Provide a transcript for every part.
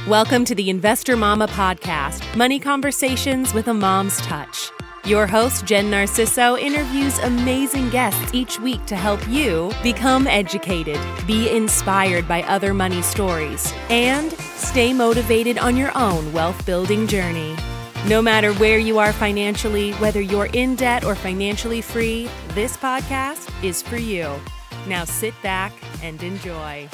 Welcome to the Investor Mama podcast, money conversations with a mom's touch. Your host, Jen Narciso, interviews amazing guests each week to help you become educated, be inspired by other money stories, and stay motivated on your own wealth-building journey. No matter where you are financially, whether you're in debt or financially free, this podcast is for you. Now sit back and enjoy.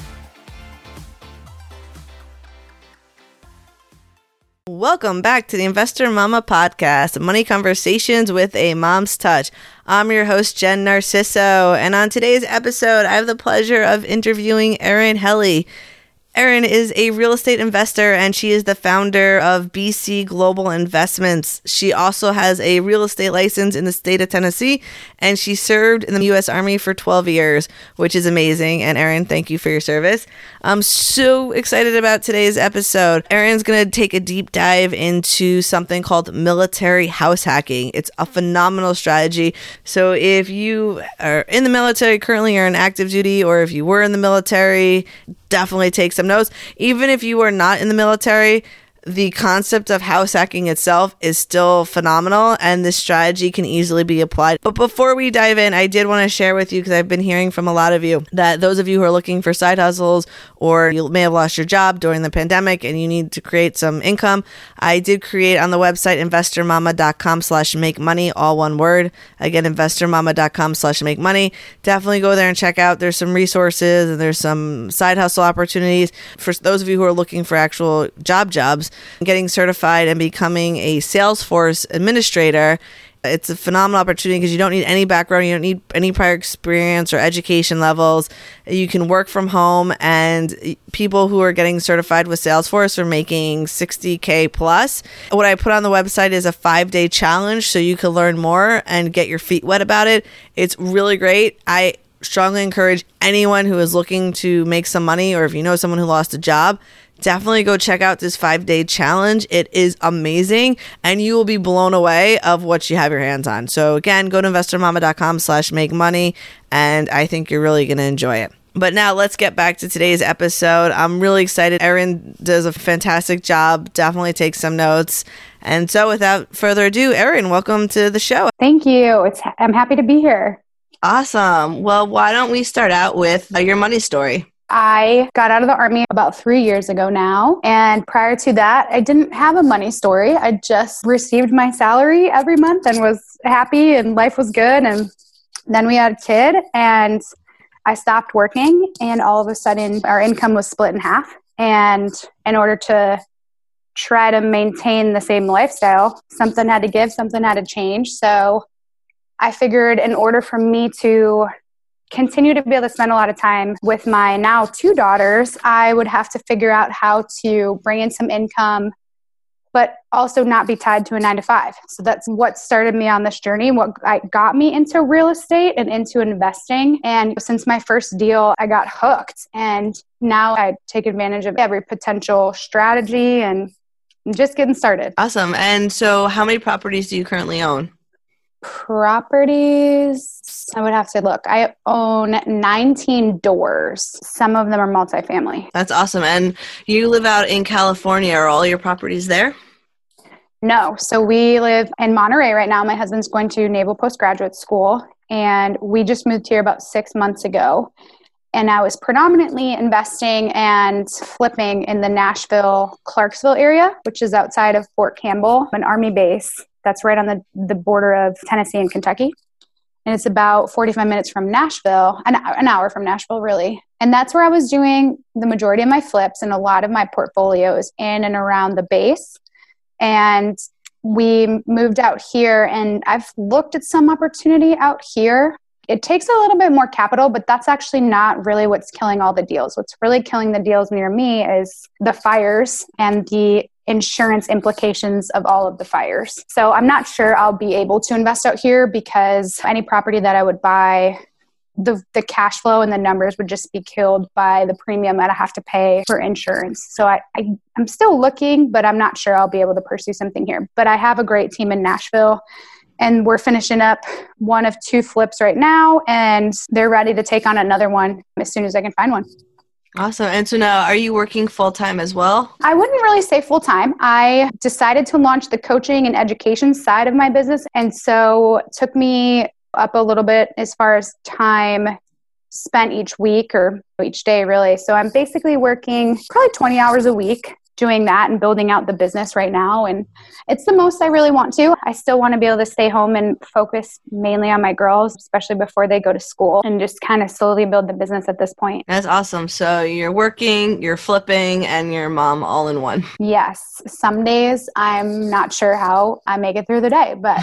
Welcome back to the Investor Mama podcast, money conversations with a mom's touch. I'm your host, Jen Narciso, and on today's episode, I have the pleasure of interviewing Erin Helly. Erin is a real estate investor, and she is the founder of BC Global Investments. She also has a real estate license in the state of Tennessee, and she served in the U.S. Army for 12 years, which is amazing. And Erin, thank you for your service. I'm so excited about today's episode. Erin's going to take a deep dive into something called military house hacking. It's a phenomenal strategy. So if you are in the military currently or in active duty, or if you were in the military, definitely take some notes. Even if you are not in the military, the concept of house hacking itself is still phenomenal, and this strategy can easily be applied. But before we dive in, I did want to share with you, because I've been hearing from a lot of you, that those of you who are looking for side hustles, or you may have lost your job during the pandemic and you need to create some income, I did create on the website investormama.com/makemoney, all one word. Again, investormama.com/makemoney. Definitely go there and check out. There's some resources and there's some side hustle opportunities for those of you who are looking for actual jobs. Getting certified and becoming a Salesforce administrator. It's a phenomenal opportunity because you don't need any background, you don't need any prior experience or education levels. You can work from home, and people who are getting certified with Salesforce are making $60K plus. What I put on the website is a 5-day challenge, so you can learn more and get your feet wet about it. It's really great. I strongly encourage anyone who is looking to make some money, or if you know someone who lost a job, definitely go check out this 5-day challenge. It is amazing, and you will be blown away of what you have your hands on. So again, go to investormama.com/makemoney, and I think you're really going to enjoy it. But now let's get back to today's episode. I'm really excited. Erin does a fantastic job. Definitely take some notes. And so without further ado, Erin, welcome to the show. Thank you. I'm happy to be here. Awesome. Well, why don't we start out with your money story? I got out of the Army about 3 years ago now. And prior to that, I didn't have a money story. I just received my salary every month and was happy and life was good. And then we had a kid and I stopped working, and all of a sudden our income was split in half. And in order to try to maintain the same lifestyle, something had to give, something had to change. So I figured in order for me to continue to be able to spend a lot of time with my now 2 daughters, I would have to figure out how to bring in some income, but also not be tied to a 9-to-5. So that's what started me on this journey, what got me into real estate and into investing. And since my first deal, I got hooked. And now I take advantage of every potential strategy and I'm just getting started. Awesome. And so how many properties do you currently own? Properties, I would have to look. I own 19 doors. Some of them are multifamily. That's awesome. And you live out in California. Are all your properties there? No. So we live in Monterey right now. My husband's going to Naval Postgraduate School, and we just moved here about 6 months ago. And I was predominantly investing and flipping in the Nashville-Clarksville area, which is outside of Fort Campbell, an Army base. That's right on the border of Tennessee and Kentucky. And it's about 45 minutes from Nashville, an hour from Nashville, really. And that's where I was doing the majority of my flips and a lot of my portfolios in and around the base. And we moved out here, and I've looked at some opportunity out here. It takes a little bit more capital, but that's actually not really what's killing all the deals. What's really killing the deals near me is the fires and the insurance implications of all of the fires. So I'm not sure I'll be able to invest out here because any property that I would buy, the cash flow and the numbers would just be killed by the premium that I have to pay for insurance. So I'm still looking, but I'm not sure I'll be able to pursue something here. But I have a great team in Nashville, and we're finishing up one of 2 flips right now, and they're ready to take on another one as soon as I can find one. Awesome. And so now, are you working full-time as well? I wouldn't really say full-time. I decided to launch the coaching and education side of my business. And so it took me up a little bit as far as time spent each week or each day, really. So I'm basically working probably 20 hours a week doing that and building out the business right now. And it's the most I really want to. I still want to be able to stay home and focus mainly on my girls, especially before they go to school, and just kind of slowly build the business at this point. That's awesome. So you're working, you're flipping, and your mom all in one. Yes. Some days I'm not sure how I make it through the day, but.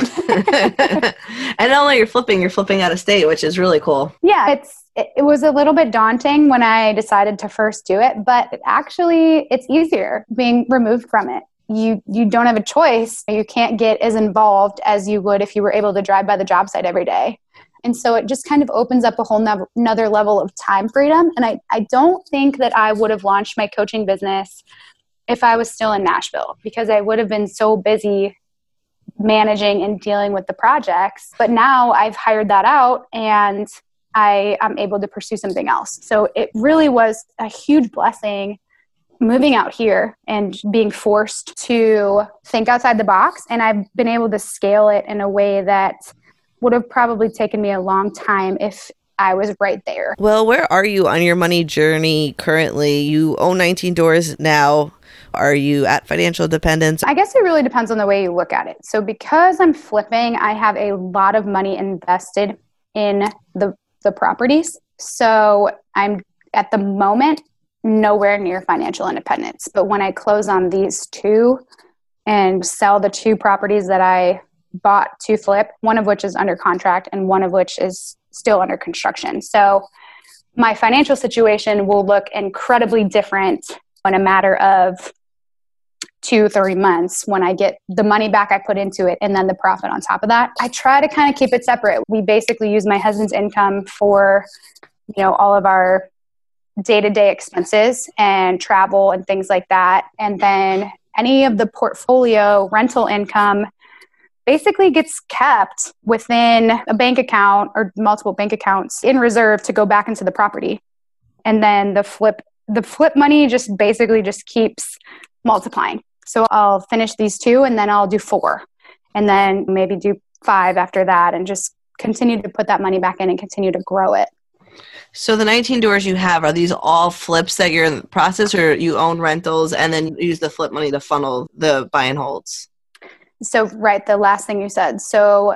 And not only you're flipping out of state, which is really cool. Yeah, it was a little bit daunting when I decided to first do it, but actually it's easier being removed from it. You don't have a choice. You can't get as involved as you would if you were able to drive by the job site every day. And so it just kind of opens up a whole another level of time freedom. And I don't think that I would have launched my coaching business if I was still in Nashville, because I would have been so busy managing and dealing with the projects. But now I've hired that out and I am able to pursue something else. So it really was a huge blessing moving out here and being forced to think outside the box. And I've been able to scale it in a way that would have probably taken me a long time if I was right there. Well, where are you on your money journey currently? You own 19 doors now. Are you at financial independence? I guess it really depends on the way you look at it. So because I'm flipping, I have a lot of money invested in the properties. So I'm at the moment nowhere near financial independence. But when I close on these two and sell the two properties that I bought to flip, one of which is under contract and one of which is still under construction. So my financial situation will look incredibly different in a matter of 2-3 months when I get the money back I put into it and then the profit on top of that. I try to kind of keep it separate. We basically use my husband's income for, all of our day-to-day expenses and travel and things like that. And then any of the portfolio rental income basically gets kept within a bank account or multiple bank accounts in reserve to go back into the property. And then the flip money just basically just keeps multiplying. So I'll finish these 2 and then I'll do 4 and then maybe do 5 after that and just continue to put that money back in and continue to grow it. So the 19 doors you have, are these all flips that you're in the process, or you own rentals and then use the flip money to funnel the buy and holds? So right, the last thing you said. So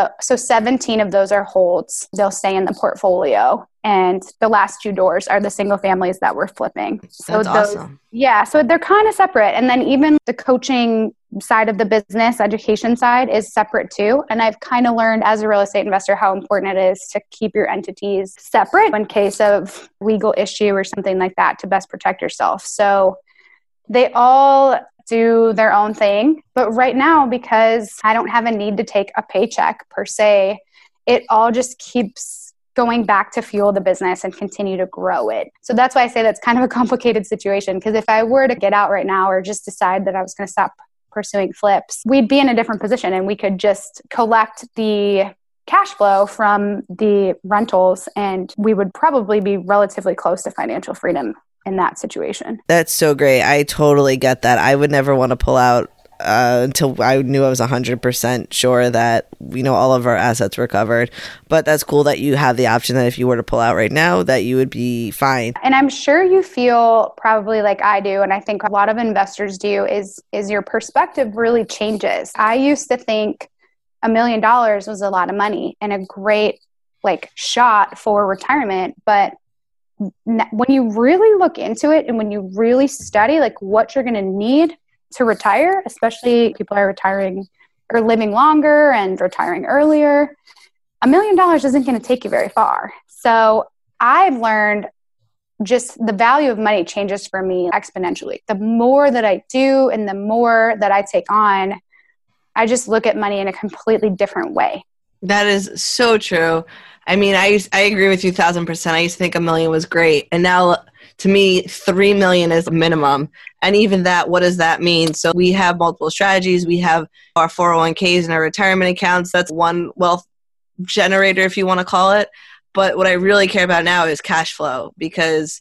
17 of those are holds. They'll stay in the portfolio. And the last 2 doors are the single families that we're flipping. So that's awesome. Yeah, so they're kind of separate. And then even the coaching side of the business, education side, is separate too. And I've kind of learned as a real estate investor how important it is to keep your entities separate in case of legal issue or something like that to best protect yourself. So they all do their own thing. But right now, because I don't have a need to take a paycheck per se, it all just keeps going back to fuel the business and continue to grow it. So that's why I say that's kind of a complicated situation, because if I were to get out right now or just decide that I was going to stop pursuing flips, we'd be in a different position and we could just collect the cash flow from the rentals and we would probably be relatively close to financial freedom in that situation. That's so great. I totally get that. I would never want to pull out until I knew I was 100% sure that, all of our assets were covered. But that's cool that you have the option that if you were to pull out right now, that you would be fine. And I'm sure you feel probably like I do, and I think a lot of investors do, is your perspective really changes. I used to think $1 million was a lot of money and a great shot for retirement. But when you really look into it and when you really study what you're going to need to retire, especially people are retiring or living longer and retiring earlier, $1 million isn't going to take you very far. So I've learned just the value of money changes for me exponentially. The more that I do and the more that I take on, I just look at money in a completely different way. That is so true. I mean, I agree with you 1,000%. I used to think $1 million was great. And now to me, $3 million is a minimum. And even that, what does that mean? So we have multiple strategies. We have our 401ks and our retirement accounts. That's one wealth generator, if you want to call it. But what I really care about now is cash flow, because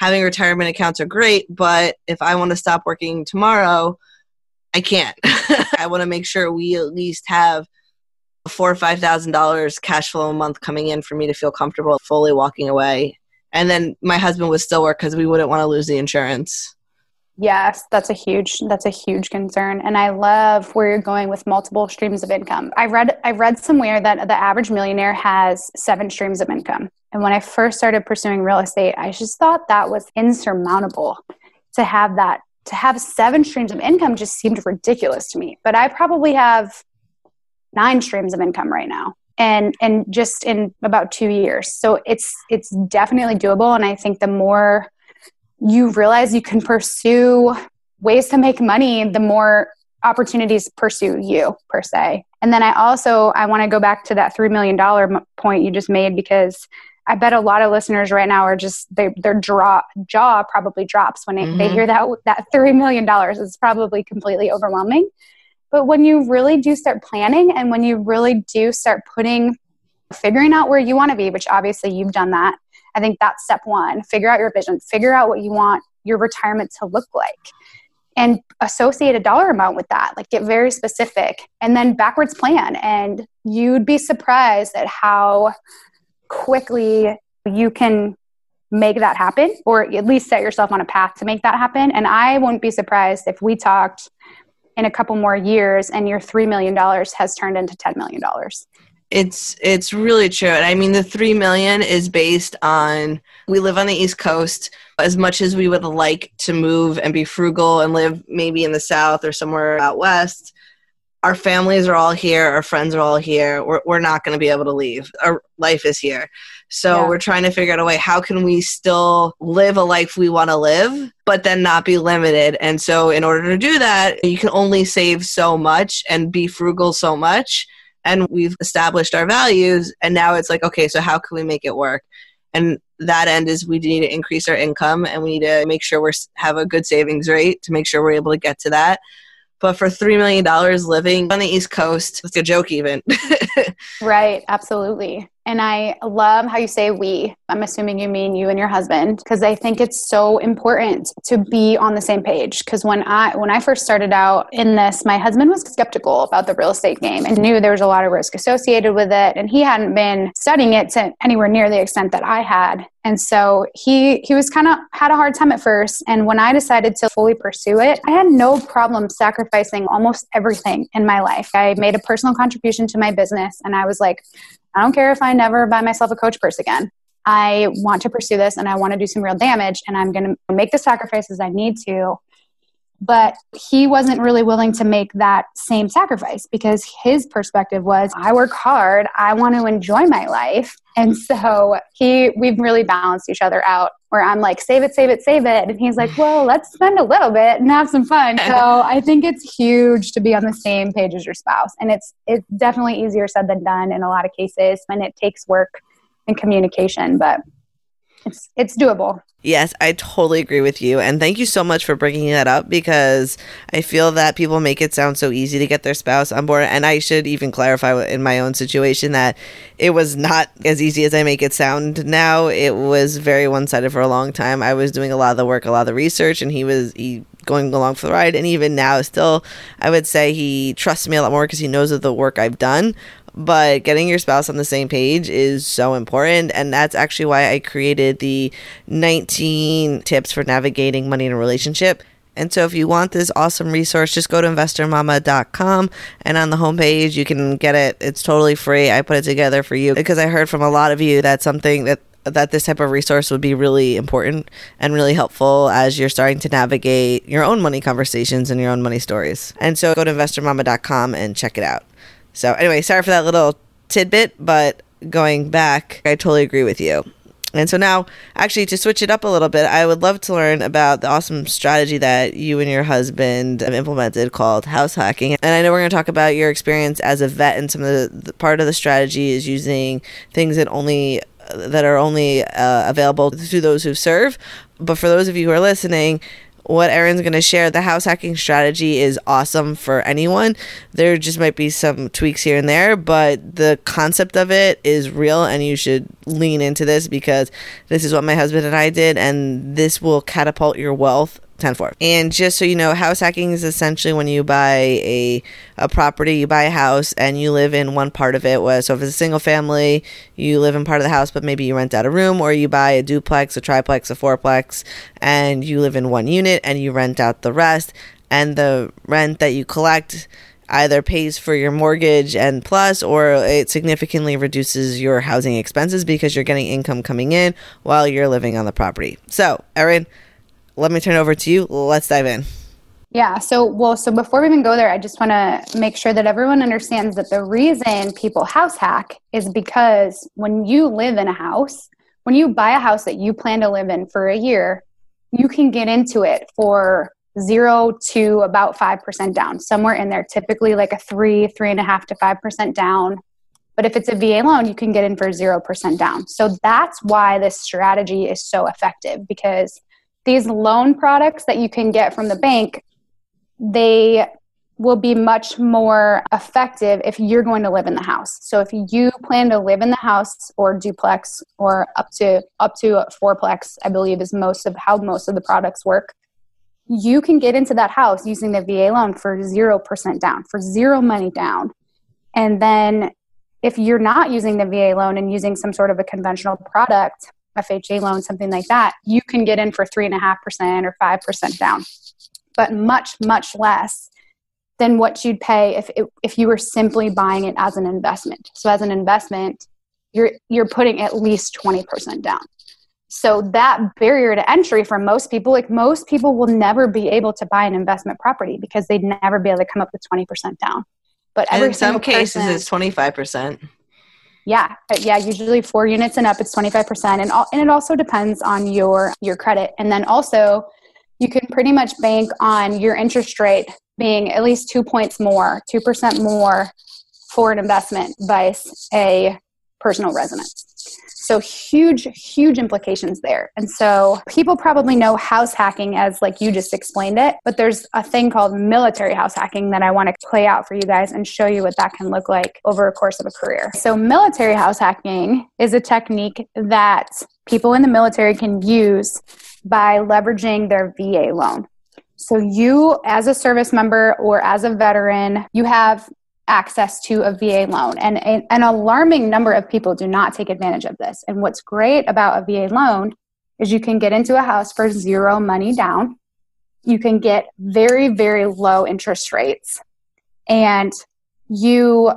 having retirement accounts are great, but if I want to stop working tomorrow, I can't. I want to make sure we at least have $4,000 or $5,000 cash flow a month coming in for me to feel comfortable fully walking away. And then my husband would still work because we wouldn't want to lose the insurance. Yes, that's a huge concern. And I love where you're going with multiple streams of income. I read somewhere that the average millionaire has 7 streams of income. And when I first started pursuing real estate, I just thought that was insurmountable. To have 7 streams of income just seemed ridiculous to me. But I probably have 9 streams of income right now. And just in about 2 years. So it's definitely doable. And I think the more you realize you can pursue ways to make money, the more opportunities pursue you, per se. And then I want to go back to that $3 million point you just made, because I bet a lot of listeners right now are just, their jaw probably drops when they hear that $3 million. It's probably completely overwhelming. But when you really do start planning, and when you really do start figuring out where you want to be, which obviously you've done that, I think that's step 1. Figure out your vision. Figure out what you want your retirement to look like, and associate a dollar amount with that. Like, get very specific, and then backwards plan. And you'd be surprised at how quickly you can make that happen, or at least set yourself on a path to make that happen. And I wouldn't be surprised if we talked in a couple more years and your $3 million has turned into $10 million. It's really true. And I mean, the 3 million is based on, we live on the East Coast. As much as we would like to move and be frugal and live maybe in the South or somewhere out West, our families are all here. Our friends are all here. We're not going to be able to leave. Our life is here. So we're trying to figure out a way, how can we still live a life we want to live, but then not be limited? And so in order to do that, you can only save so much and be frugal so much. And we've established our values, and now it's like, okay, so how can we make it work? And that end is, we need to increase our income, and we need to make sure we have a good savings rate to make sure we're able to get to that. But for $3 million living on the East Coast, it's a joke even. Right, absolutely. And I love how you say we. I'm assuming you mean you and your husband, because I think it's so important to be on the same page. Because when I first started out in this, my husband was skeptical about the real estate game and knew there was a lot of risk associated with it. And he hadn't been studying it to anywhere near the extent that I had. And so he was kind of had a hard time at first. And when I decided to fully pursue it, I had no problem sacrificing almost everything in my life. I made a personal contribution to my business, and I was like, I don't care if I never buy myself a Coach purse again. I want to pursue this, and I want to do some real damage, and I'm going to make the sacrifices I need to. But he wasn't really willing to make that same sacrifice, because his perspective was, I work hard, I want to enjoy my life. And so we've really balanced each other out, where I'm like, save it, save it, save it. And he's like, well, let's spend a little bit and have some fun. So I think it's huge to be on the same page as your spouse. And it's definitely easier said than done in a lot of cases, and it takes work and communication, but it's doable. Yes, I totally agree with you. And thank you so much for bringing that up, because I feel that people make it sound so easy to get their spouse on board. And I should even clarify in my own situation that it was not as easy as I make it sound now. It was very one-sided for a long time. I was doing a lot of the work, a lot of the research, and he going along for the ride. And even now, still, I would say he trusts me a lot more because he knows of the work I've done. But getting your spouse on the same page is so important. And that's actually why I created the 19 tips for navigating money in a relationship. And so if you want this awesome resource, just go to investormama.com, and on the homepage, you can get it. It's totally free. I put it together for you because I heard from a lot of you that something that this type of resource would be really important and really helpful as you're starting to navigate your own money conversations and your own money stories. And so go to investormama.com and check it out. So anyway, sorry for that little tidbit, but going back, I totally agree with you. And so now, actually, to switch it up a little bit, I would love to learn about the awesome strategy that you and your husband have implemented called house hacking. And I know we're going to talk about your experience as a vet, and some of the part of the strategy is using things that are only available to those who serve. But for those of you who are listening, what Erin's going to share, the house hacking strategy is awesome for anyone. There just might be some tweaks here and there, but the concept of it is real, and you should lean into this because this is what my husband and I did, and this will catapult your wealth tenfold. And just so you know, house hacking is essentially when you buy a property, you buy a house and you live in one part of it. So if it's a single family, you live in part of the house, but maybe you rent out a room, or you buy a duplex, a triplex, a fourplex, and you live in one unit and you rent out the rest. And the rent that you collect either pays for your mortgage and plus, or it significantly reduces your housing expenses because you're getting income coming in while you're living on the property. So, Erin, let me turn it over to you. Let's dive in. Yeah. So before we even go there, I just want to make sure that everyone understands that the reason people house hack is because when you live in a house, when you buy a house that you plan to live in for a year, you can get into it for 0 to about 5% down, somewhere in there, typically like a 3.5% to 5% down. But if it's a VA loan, you can get in for 0% down. So that's why this strategy is so effective, because these loan products that you can get from the bank, they will be much more effective if you're going to live in the house. So if you plan to live in the house or duplex or up to a fourplex, I believe is how most of the products work, you can get into that house using the VA loan for 0% down, for zero money down. And then if you're not using the VA loan and using some sort of a conventional product, FHA loan, something like that, you can get in for 3.5% or 5% down, but much, much less than what you'd pay if you were simply buying it as an investment. So as an investment, you're putting at least 20% down. So that barrier to entry for most people, like most people will never be able to buy an investment property because they'd never be able to come up with 20% down. But in some cases, it's 25%. Yeah. Usually 4 units and up, it's 25%. And it also depends on your credit. And then also you can pretty much bank on your interest rate being at least 2 points more, 2% more for an investment vice a personal residence. So huge, huge implications there. And so people probably know house hacking as like you just explained it, but there's a thing called military house hacking that I want to play out for you guys and show you what that can look like over a course of a career. So military house hacking is a technique that people in the military can use by leveraging their VA loan. So you, as a service member or as a veteran, you have access to a VA loan. And an alarming number of people do not take advantage of this. And what's great about a VA loan is you can get into a house for zero money down. You can get very, very low interest rates. And you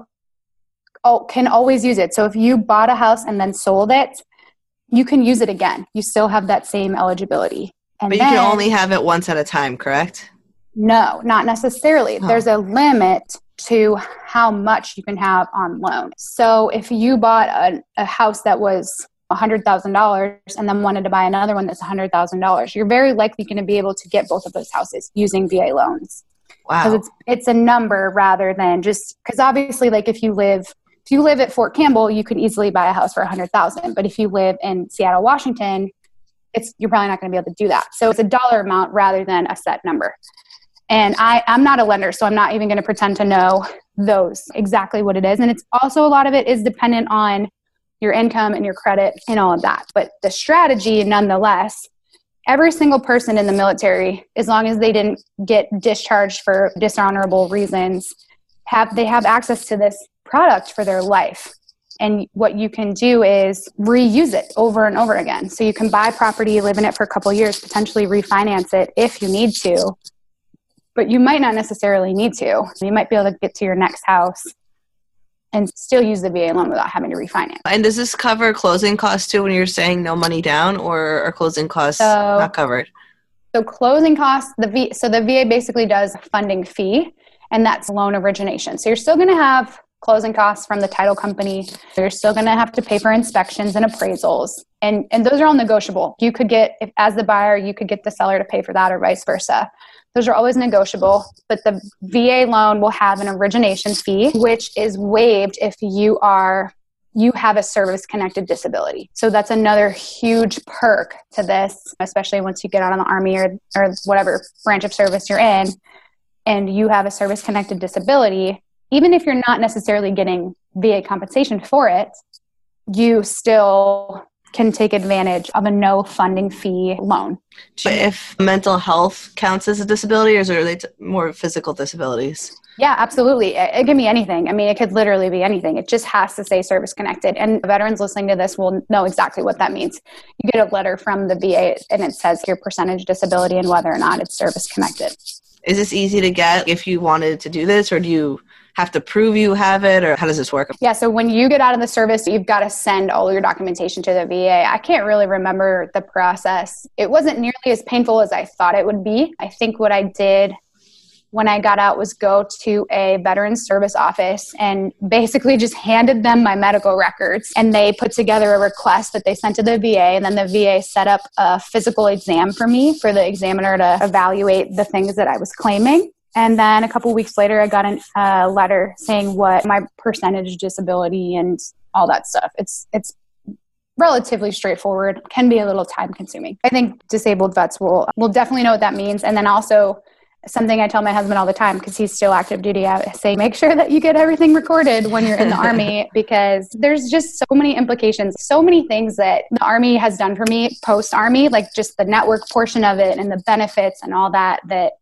can always use it. So if you bought a house and then sold it, you can use it again. You still have that same eligibility. But you can only have it once at a time, correct? No, not necessarily. Oh. There's a limit to how much you can have on loan. So if you bought a house that was $100,000 and then wanted to buy another one that's $100,000, you're very likely going to be able to get both of those houses using VA loans. Wow. Because it's a number rather than just, because obviously like if you live at Fort Campbell, you could easily buy a house for $100,000. But if you live in Seattle, Washington, you're probably not going to be able to do that. So it's a dollar amount rather than a set number. And I'm not a lender, so I'm not even going to pretend to know those exactly what it is. And it's also, a lot of it is dependent on your income and your credit and all of that. But the strategy, nonetheless, every single person in the military, as long as they didn't get discharged for dishonorable reasons, they have access to this product for their life. And what you can do is reuse it over and over again. So you can buy property, live in it for a couple of years, potentially refinance it if you need to. But you might not necessarily need to. You might be able to get to your next house and still use the VA loan without having to refinance. And does this cover closing costs too when you're saying no money down, or are closing costs not covered? So closing costs, the VA basically does a funding fee, and that's loan origination. So you're still going to have closing costs from the title company. You're still going to have to pay for inspections and appraisals. And those are all negotiable. You could get, as the buyer, you could get the seller to pay for that or vice versa. Those are always negotiable, but the VA loan will have an origination fee, which is waived if you are you have a service-connected disability. So that's another huge perk to this, especially once you get out of the Army or whatever branch of service you're in, and you have a service-connected disability. Even if you're not necessarily getting VA compensation for it, you still can take advantage of a no funding fee loan. But if mental health counts as a disability, or are they more physical disabilities? Yeah, absolutely. It can be anything. I mean, it could literally be anything. It just has to say service connected. And veterans listening to this will know exactly what that means. You get a letter from the VA and it says your percentage disability and whether or not it's service connected. Is this easy to get if you wanted to do this, or do you have to prove you have it, or how does this work? Yeah, so when you get out of the service, you've got to send all your documentation to the VA. I can't really remember the process. It wasn't nearly as painful as I thought it would be. I think what I did when I got out was go to a veterans service office and basically just handed them my medical records. And they put together a request that they sent to the VA. And then the VA set up a physical exam for me, for the examiner to evaluate the things that I was claiming. And then a couple weeks later, I got a letter saying what my percentage disability and all that stuff. It's relatively straightforward, can be a little time consuming. I think disabled vets will definitely know what that means. And then also, something I tell my husband all the time, because he's still active duty, I say, make sure that you get everything recorded when you're in the Army, because there's just so many implications, so many things that the Army has done for me post-Army, like just the network portion of it and the benefits and all that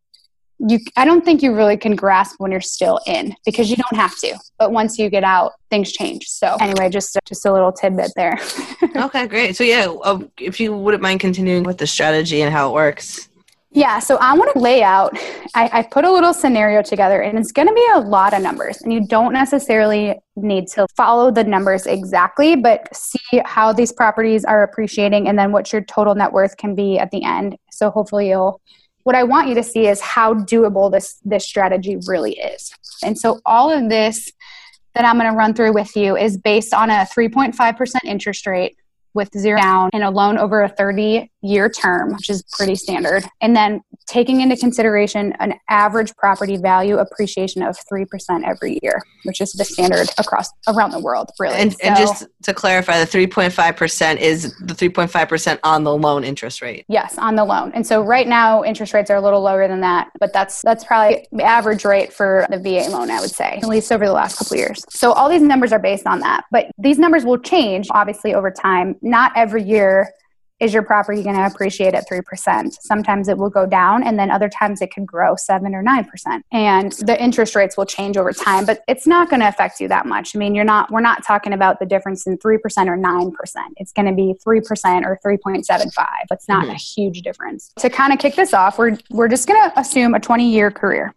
I don't think you really can grasp when you're still in, because you don't have to. But once you get out, things change. So anyway, just a little tidbit there. Okay, great. So yeah, if you wouldn't mind continuing with the strategy and how it works. Yeah, so I want to lay out, I put a little scenario together, and it's going to be a lot of numbers, and you don't necessarily need to follow the numbers exactly, but see how these properties are appreciating and then what your total net worth can be at the end. So hopefully what I want you to see is how doable this strategy really is. And so all of this that I'm going to run through with you is based on a 3.5% interest rate with 0 down and a loan over a 30-year term, which is pretty standard. And then taking into consideration an average property value appreciation of 3% every year, which is the standard around the world, really. And just to clarify, the 3.5% is the 3.5% on the loan interest rate. Yes, on the loan. And so right now, interest rates are a little lower than that, but that's probably the average rate for the VA loan, I would say, at least over the last couple of years. So all these numbers are based on that, but these numbers will change, obviously, over time. Not every year is your property going to appreciate at 3%. Sometimes it will go down, and then other times it could grow 7 or 9%. And the interest rates will change over time, but it's not going to affect you that much. I mean, we're not talking about the difference in 3% or 9%. It's going to be 3% or 3.75. It's not a huge difference. To kind of kick this off, we're just going to assume a 20-year career.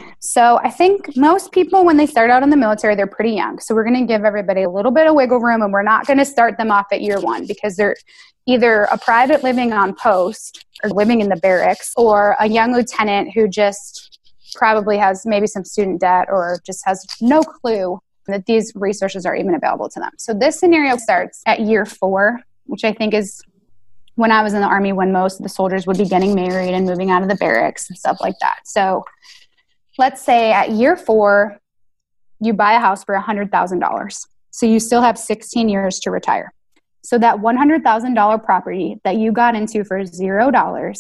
So I think most people, when they start out in the military, they're pretty young. So we're going to give everybody a little bit of wiggle room, and we're not going to start them off at year 1, because they're either a private living on post or living in the barracks, or a young lieutenant who just probably has maybe some student debt or just has no clue that these resources are even available to them. So this scenario starts at year 4, which I think is when I was in the Army, when most of the soldiers would be getting married and moving out of the barracks and stuff like that. So let's say at year 4, you buy a house for $100,000. So you still have 16 years to retire. So that $100,000 property that you got into for $0,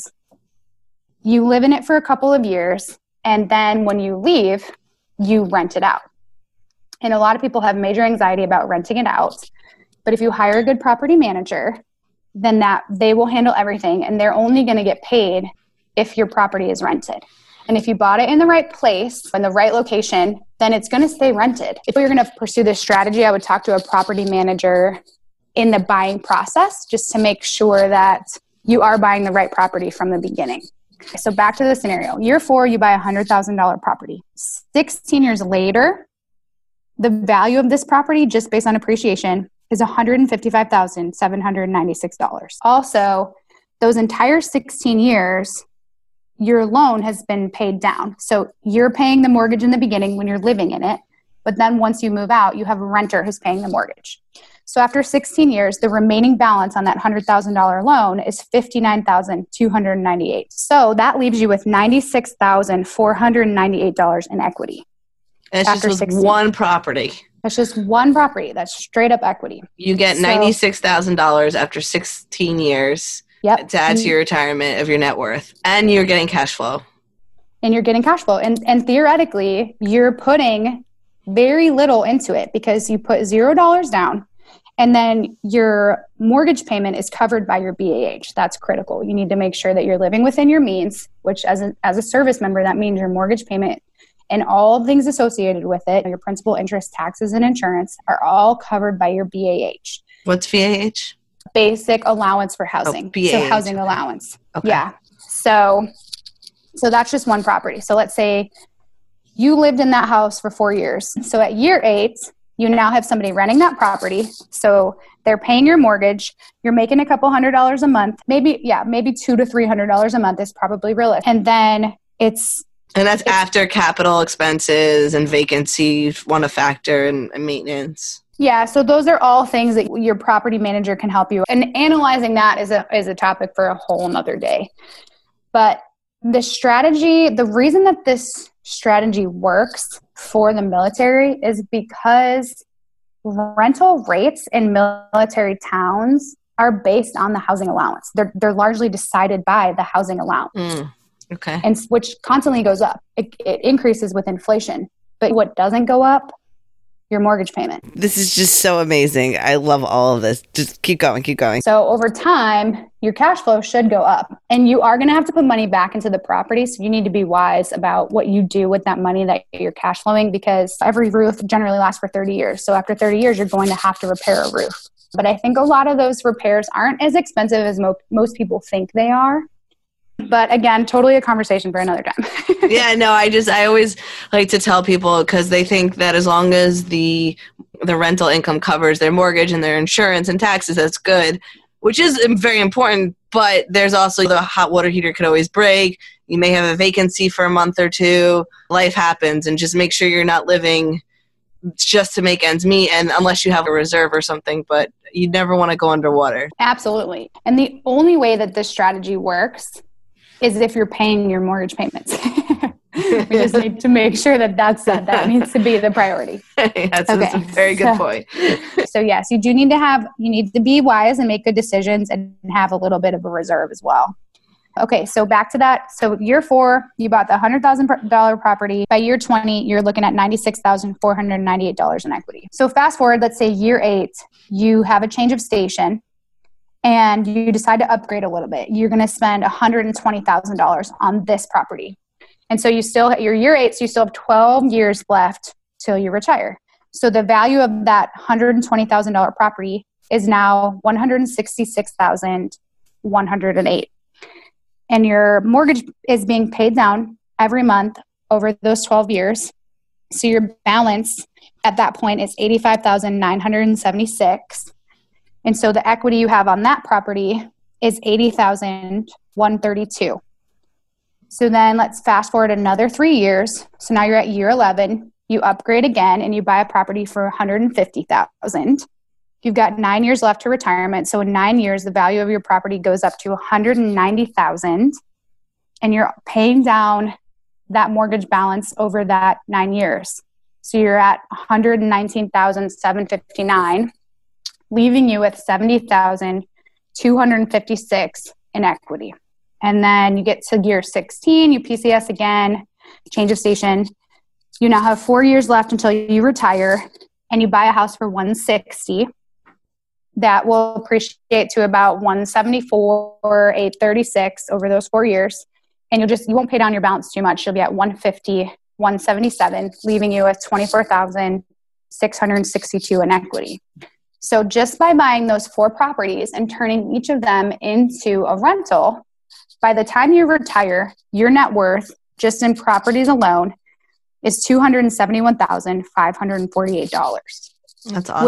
you live in it for a couple of years, and then when you leave, you rent it out. And a lot of people have major anxiety about renting it out. But if you hire a good property manager, then they will handle everything, and they're only going to get paid if your property is rented. And if you bought it in the right place, in the right location, then it's going to stay rented. If you're going to pursue this strategy, I would talk to a property manager in the buying process, just to make sure that you are buying the right property from the beginning. So back to the scenario. Year 4, you buy a $100,000 property. 16 years later, the value of this property, just based on appreciation, is $155,796. Also, those entire 16 years, your loan has been paid down. So you're paying the mortgage in the beginning when you're living in it, but then once you move out, you have a renter who's paying the mortgage. So after 16 years, the remaining balance on that $100,000 loan is $59,298. So that leaves you with $96,498 in equity. And it's just with one property. That's just one property. That's straight up equity. You get $96,000 after 16 years Yep. to add to your retirement of your net worth. And you're getting cash flow. And you're getting cash flow. And theoretically, you're putting very little into it because you put $0 down. And then your mortgage payment is covered by your BAH. That's critical. You need to make sure that you're living within your means, which as a service member, that means your mortgage payment and all things associated with it, your principal, interest, taxes, and insurance are all covered by your BAH. What's BAH? Basic allowance for housing. BAH. So housing allowance. Okay. Yeah. So that's just one property. So let's say you lived in that house for 4 years. So at year 8, you now have somebody renting that property. So they're paying your mortgage. You're making a couple $100 a month. Maybe $200 to $300 a month is probably realistic. And then that's after capital expenses and vacancy, want to factor, and maintenance. Yeah, so those are all things that your property manager can help you. And analyzing that is a topic for a whole nother day. But the reason that this strategy works for the military is because rental rates in military towns are based on the housing allowance. They're largely decided by the housing allowance. Okay. And which constantly goes up. It increases with inflation. But what doesn't go up? Your mortgage payment. This is just so amazing. I love all of this. Just keep going. So over time, your cash flow should go up. And you are going to have to put money back into the property. So you need to be wise about what you do with that money that you're cash flowing, because every roof generally lasts for 30 years. So after 30 years, you're going to have to repair a roof. But I think a lot of those repairs aren't as expensive as most people think they are. But again, totally a conversation for another time. Yeah, no, I always like to tell people, because they think that as long as the rental income covers their mortgage and their insurance and taxes, that's good, which is very important. But there's also the hot water heater could always break. You may have a vacancy for a month or two. Life happens, and just make sure you're not living just to make ends meet, and unless you have a reserve or something, but you never want to go underwater. Absolutely. And the only way that this strategy works is if you're paying your mortgage payments. We just need to make sure that needs to be the priority. That's a very good point. So yes, you need to be wise and make good decisions and have a little bit of a reserve as well. Okay, so back to that. So year 4, you bought the $100,000 property. By year 20, you're looking at $96,498 in equity. So fast forward, let's say year 8, you have a change of station and you decide to upgrade a little bit. You're going to spend $120,000 on this property. And so you're year 8, so you still have 12 years left till you retire. So the value of that $120,000 property is now $166,108. And your mortgage is being paid down every month over those 12 years. So your balance at that point is $85,976. And so the equity you have on that property is $80,132. So then let's fast forward another 3 years. So now you're at year 11. You upgrade again and you buy a property for $150,000. You've got 9 years left to retirement. So in 9 years, the value of your property goes up to $190,000, and you're paying down that mortgage balance over that 9 years. So you're at $119,759, leaving you with $70,256 in equity. And then you get to year 16, you PCS again, change of station. You now have 4 years left until you retire, and you buy a house for $160,000. That will appreciate to about $174,836 over those 4 years. And you won't pay down your balance too much. You'll be at $150,177, leaving you with $24,662 in equity. So just by buying those 4 properties and turning each of them into a rental, by the time you retire, your net worth, just in properties alone, is $271,548. That's awesome.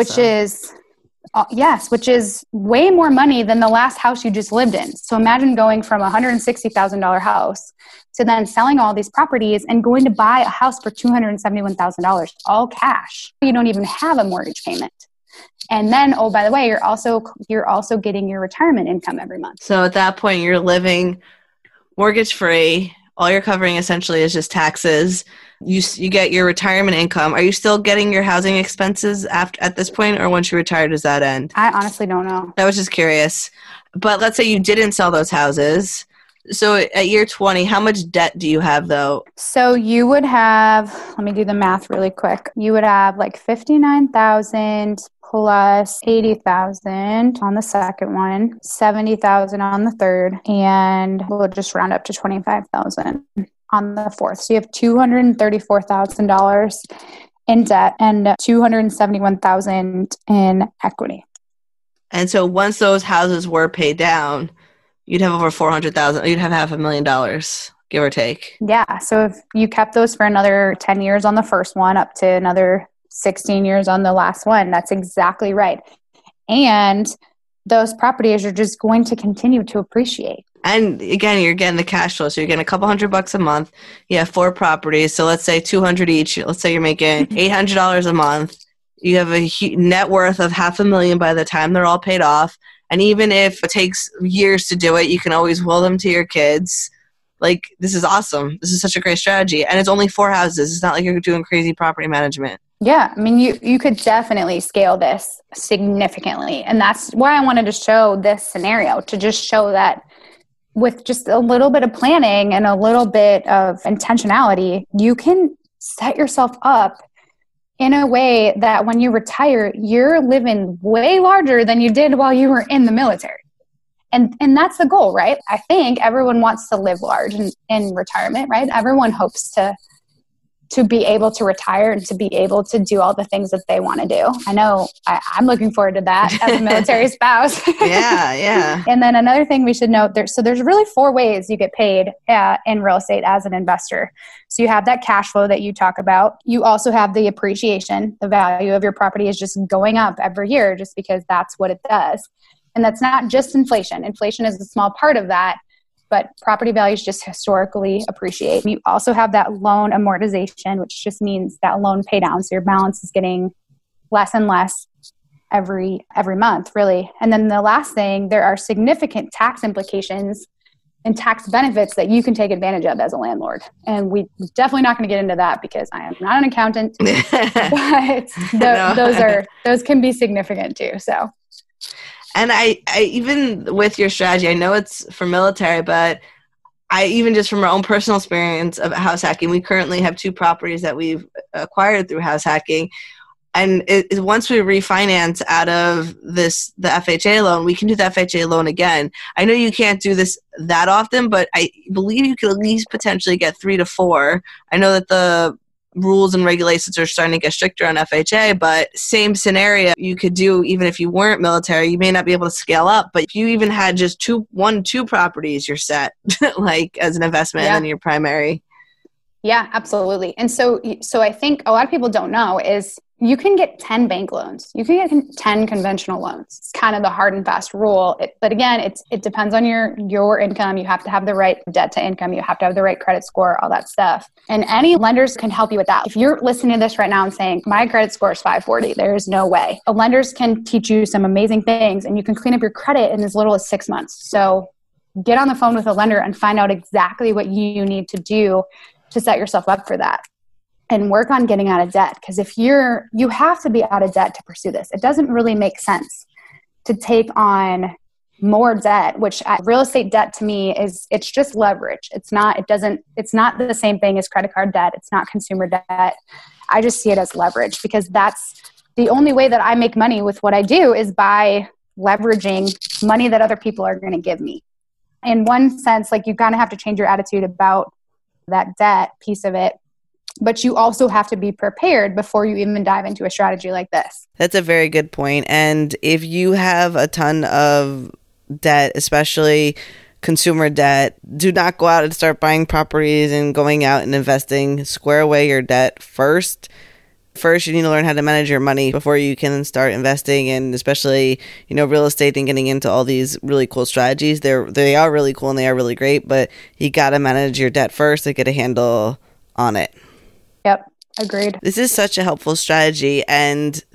Which is way more money than the last house you just lived in. So imagine going from a $160,000 house to then selling all these properties and going to buy a house for $271,000, all cash. You don't even have a mortgage payment. And then, oh, by the way, you're also getting your retirement income every month. So at that point, you're living mortgage free all you're covering essentially is just taxes. You get your retirement income. Are you still getting your housing expenses at this point, or once you retire, does that end? I honestly don't know. I was just curious. But let's say you didn't sell those houses. So at year 20, how much debt do you have, though? So you would have, let me do the math really quick. You would have like 59,000 plus 80,000 on the second one, 70,000 on the third, and we'll just round up to 25,000 on the fourth. So you have $234,000 in debt and $271,000 in equity. And so once those houses were paid down, you'd have over $400,000. You'd have $500,000, give or take. Yeah. So if you kept those for another 10 years on the first one, up to another 16 years on the last one, that's exactly right. And those properties are just going to continue to appreciate. And again, you're getting the cash flow. So you're getting a couple $100 a month. You have 4 properties. So let's say 200 each. Let's say you're making $800 a month. You have a net worth of $500,000 by the time they're all paid off. And even if it takes years to do it, you can always will them to your kids. Like, this is awesome. This is such a great strategy. And it's only 4 houses. It's not like you're doing crazy property management. Yeah. I mean, you could definitely scale this significantly. And that's why I wanted to show this scenario, to just show that with just a little bit of planning and a little bit of intentionality, you can set yourself up in a way that when you retire, you're living way larger than you did while you were in the military. And that's the goal, right? I think everyone wants to live large in retirement, right? Everyone hopes to be able to retire and to be able to do all the things that they want to do. I know I'm looking forward to that as a military spouse. Yeah. And then another thing we should note, there's really 4 ways you get paid in real estate as an investor. So you have that cash flow that you talk about. You also have the appreciation. The value of your property is just going up every year just because that's what it does. And that's not just inflation. Inflation is a small part of that, but property values just historically appreciate. You also have that loan amortization, which just means that loan pay down. So your balance is getting less and less every month, really. And then the last thing, there are significant tax implications and tax benefits that you can take advantage of as a landlord. And we're definitely not going to get into that because I am not an accountant, but those can be significant too. So. And I even with your strategy, I know it's for military, but I even just from our own personal experience of house hacking, we currently have 2 properties that we've acquired through house hacking. And once we refinance out of the FHA loan, we can do the FHA loan again. I know you can't do this that often, but I believe you could at least potentially get 3 to 4. I know that the rules and regulations are starting to get stricter on FHA, but same scenario you could do even if you weren't military. You may not be able to scale up, but if you even had just 2 properties, you're set like as an investment in your primary. Yeah, absolutely. And so I think a lot of people don't know is you can get 10 bank loans. You can get 10 conventional loans. It's kind of the hard and fast rule. But again, it depends on your income. You have to have the right debt to income. You have to have the right credit score, all that stuff. And any lenders can help you with that. If you're listening to this right now and saying, my credit score is 540, there's no way. Lenders can teach you some amazing things and you can clean up your credit in as little as 6 months. So get on the phone with a lender and find out exactly what you need to do to set yourself up for that. And work on getting out of debt. Because if you have to be out of debt to pursue this. It doesn't really make sense to take on more debt, which real estate debt to me it's just leverage. It's not the same thing as credit card debt. It's not consumer debt. I just see it as leverage because that's the only way that I make money with what I do is by leveraging money that other people are going to give me. In one sense, like you kind of have to change your attitude about that debt piece of it. But you also have to be prepared before you even dive into a strategy like this. That's a very good point. And if you have a ton of debt, especially consumer debt, do not go out and start buying properties and going out and investing. Square away your debt first. First, you need to learn how to manage your money before you can start investing, and especially, real estate and getting into all these really cool strategies. They are really cool and they are really great, but you got to manage your debt first to get a handle on it. Yep. Agreed. This is such a helpful strategy. And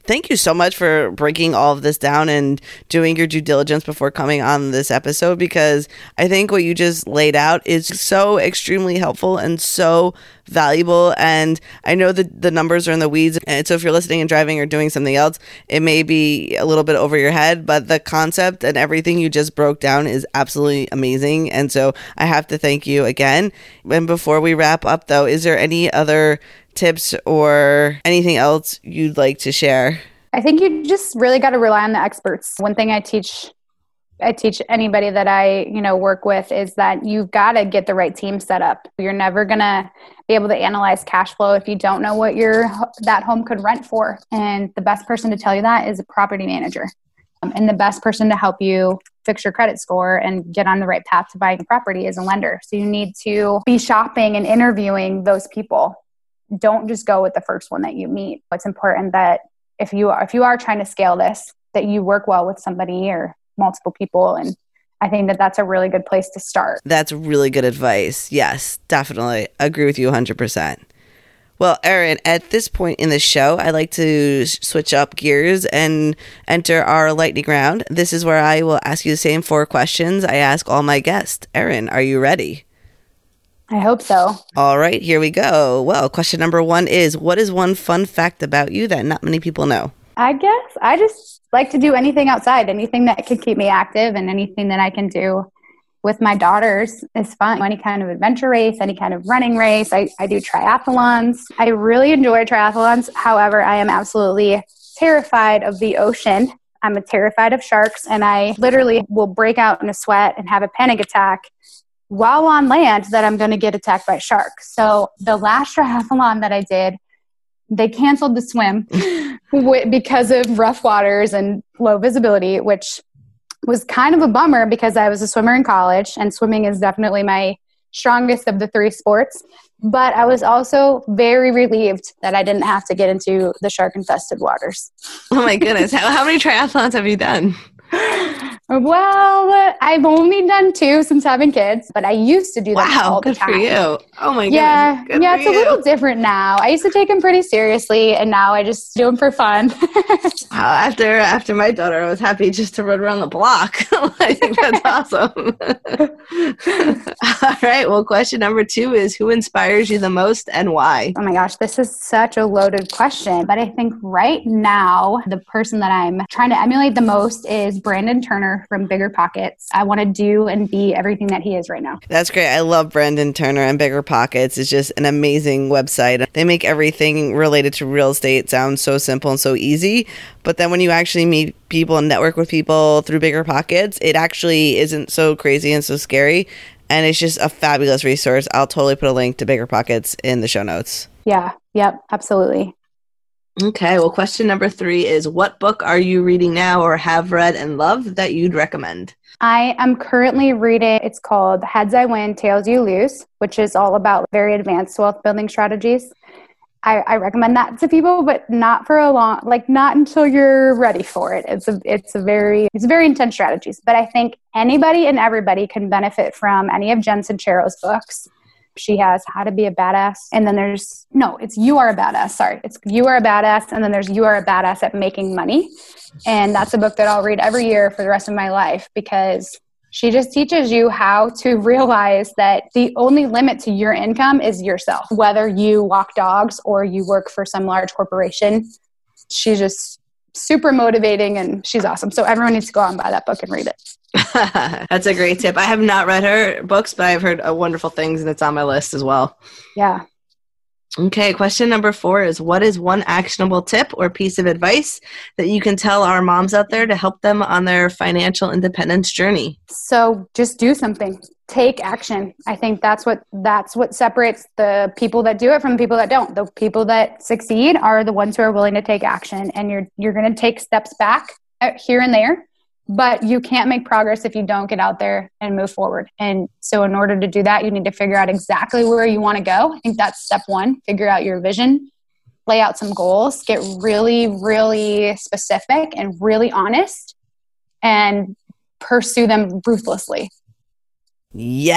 thank you so much for breaking all of this down and doing your due diligence before coming on this episode, because I think what you just laid out is so extremely helpful and so valuable. And I know that the numbers are in the weeds, and so if you're listening and driving or doing something else, it may be a little bit over your head, but the concept and everything you just broke down is absolutely amazing. And so I have to thank you again. And before we wrap up though, is there any other tips or anything else you'd like to share? I think you just really got to rely on the experts. One thing I teach anybody that I, work with is that you've got to get the right team set up. You're never going to be able to analyze cash flow if you don't know what that home could rent for. And the best person to tell you that is a property manager. And the best person to help you fix your credit score and get on the right path to buying a property is a lender. So you need to be shopping and interviewing those people. Don't just go with the first one that you meet. It's important that if you are trying to scale this, that you work well with somebody or multiple people. And I think that that's a really good place to start. That's really good advice. Yes, definitely. Agree with you 100%. Well, Erin, at this point in the show, I like to switch up gears and enter our lightning round. This is where I will ask you the same 4 questions I ask all my guests. Erin, are you ready? I hope so. All right, here we go. Well, question number 1 is, what is one fun fact about you that not many people know? I guess I just like to do anything outside, anything that can keep me active, and anything that I can do with my daughters is fun. Any kind of adventure race, any kind of running race. I do triathlons. I really enjoy triathlons. However, I am absolutely terrified of the ocean. I'm terrified of sharks, and I literally will break out in a sweat and have a panic attack while on land that I'm going to get attacked by sharks. So the last triathlon that I did, they canceled the swim because of rough waters and low visibility, which was kind of a bummer because I was a swimmer in college, and swimming is definitely my strongest of the 3 sports. But I was also very relieved that I didn't have to get into the shark-infested waters. Oh my goodness. How many triathlons have you done? Well, I've only done 2 since having kids, but I used to do them all the time. Good for you. Oh my goodness. Good it's a little different now. I used to take them pretty seriously, and now I just do them for fun. After my daughter, I was happy just to run around the block. I think that's awesome. All right. Well, question number 2 is, who inspires you the most and why? Oh my gosh, this is such a loaded question. But I think right now, the person that I'm trying to emulate the most is Brandon Turner from Bigger Pockets. I want to do and be everything that he is right now. That's great. I love Brandon Turner, and Bigger Pockets is just an amazing website. They make everything related to real estate sound so simple and so easy. But then when you actually meet people and network with people through Bigger Pockets, it actually isn't so crazy and so scary. And it's just a fabulous resource. I'll totally put a link to Bigger Pockets in the show notes. Yeah. Yep. Absolutely. Okay, well, question number 3 is, what book are you reading now or have read and love that you'd recommend? I am currently reading, it's called Heads I Win, Tails You Lose, which is all about very advanced wealth building strategies. I recommend that to people, but not for not until you're ready for it. It's very intense strategies, but I think anybody and everybody can benefit from any of Jen Sincero's books. She has How to Be a Badass. And then it's You Are a Badass. Sorry. It's You Are a Badass. And then there's You Are a Badass at Making Money. And that's a book that I'll read every year for the rest of my life, because she just teaches you how to realize that the only limit to your income is yourself. Whether you walk dogs or you work for some large corporation, she's just super motivating and she's awesome. So everyone needs to go out and buy that book and read it. That's a great tip. I have not read her books, but I've heard wonderful things, and it's on my list as well. Yeah. Okay, question number 4 is, what is one actionable tip or piece of advice that you can tell our moms out there to help them on their financial independence journey? So just do something. Take action. I think that's what separates the people that do it from the people that don't. The people that succeed are the ones who are willing to take action, and you're going to take steps back here and there. But you can't make progress if you don't get out there and move forward. And so in order to do that, you need to figure out exactly where you want to go. I think that's step 1. Figure out your vision, lay out some goals, get really, really specific and really honest, and pursue them ruthlessly.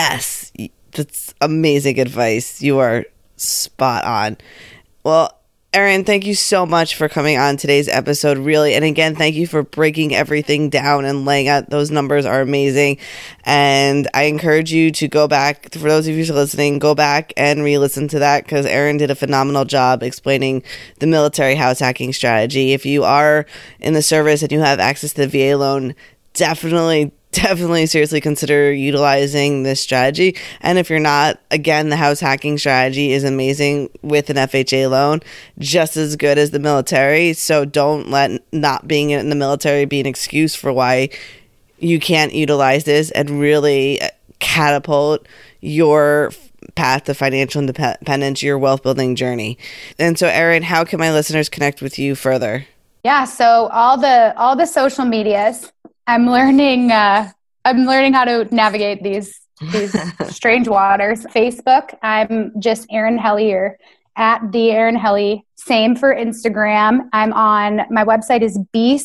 Yes, that's amazing advice. You are spot on. Well, Erin, thank you so much for coming on today's episode, really. And again, thank you for breaking everything down and laying out those numbers are amazing. And I encourage you to go back, for those of you who are listening, go back and re-listen to that because Erin did a phenomenal job explaining the military house hacking strategy. If you are in the service and you have access to the VA loan, definitely seriously consider utilizing this strategy. And if you're not, again, the house hacking strategy is amazing with an FHA loan, just as good as the military. So don't let not being in the military be an excuse for why you can't utilize this and really catapult your path to financial independence, your wealth building journey. And so, Erin, how can my listeners connect with you further? Yeah, so all the social medias. I'm learning how to navigate these strange waters. Facebook, I'm just Erin Helly or at the Erin Helly. Same for Instagram. I'm on, my website is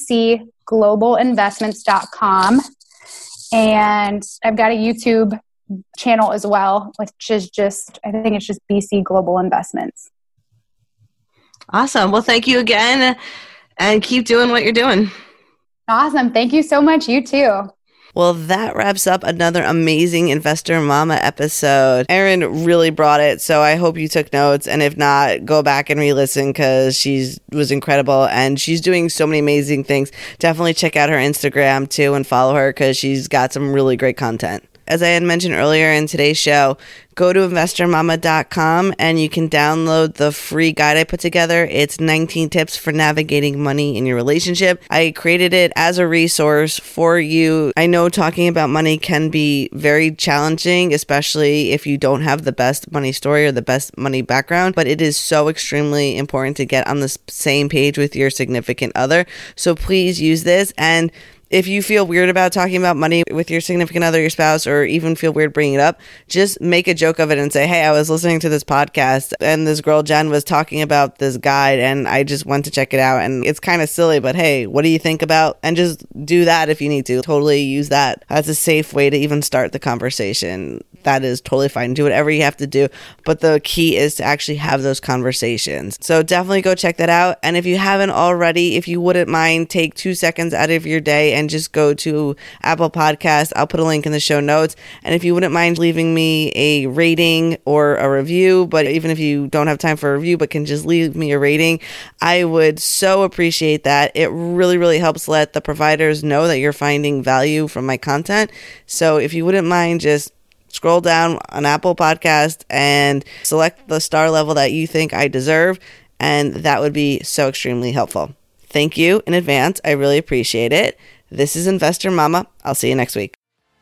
bcglobalinvestments.com. And I've got a YouTube channel as well, which is I think it's just BC Global Investments. Awesome. Well, thank you again and keep doing what you're doing. Awesome. Thank you so much. You too. Well, that wraps up another amazing Investor Mama episode. Erin really brought it, so I hope you took notes. And if not, go back and re-listen because she was incredible and she's doing so many amazing things. Definitely check out her Instagram too and follow her because she's got some really great content. As I had mentioned earlier in today's show, go to investormama.com and you can download the free guide I put together. It's 19 tips for navigating money in your relationship. I created it as a resource for you. I know talking about money can be very challenging, especially if you don't have the best money story or the best money background, but it is so extremely important to get on the same page with your significant other. So please use this. And if you feel weird about talking about money with your significant other, your spouse, or even feel weird bringing it up, just make a joke of it and say, hey, I was listening to this podcast and this girl, Jen, was talking about this guide and I just went to check it out. And it's kind of silly, but hey, what do you think about? And just do that if you need to. Totally use that as a safe way to even start the conversation. That is totally fine. Do whatever you have to do. But the key is to actually have those conversations. So definitely go check that out. And if you haven't already, if you wouldn't mind, take 2 seconds out of your day and just go to Apple Podcasts. I'll put a link in the show notes. And if you wouldn't mind leaving me a rating or a review, but even if you don't have time for a review, but can just leave me a rating, I would so appreciate that. It really, really helps let the providers know that you're finding value from my content. So if you wouldn't mind, just scroll down on Apple Podcast and select the star level that you think I deserve. And that would be so extremely helpful. Thank you in advance. I really appreciate it. This is Investor Mama. I'll see you next week.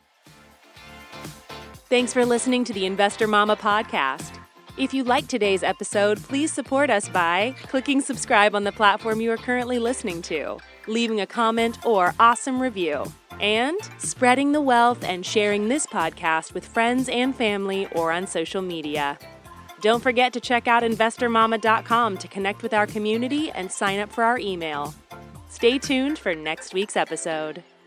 Thanks for listening to the Investor Mama podcast. If you liked today's episode, please support us by clicking subscribe on the platform you are currently listening to, leaving a comment or awesome review, and spreading the wealth and sharing this podcast with friends and family or on social media. Don't forget to check out InvestorMama.com to connect with our community and sign up for our email. Stay tuned for next week's episode.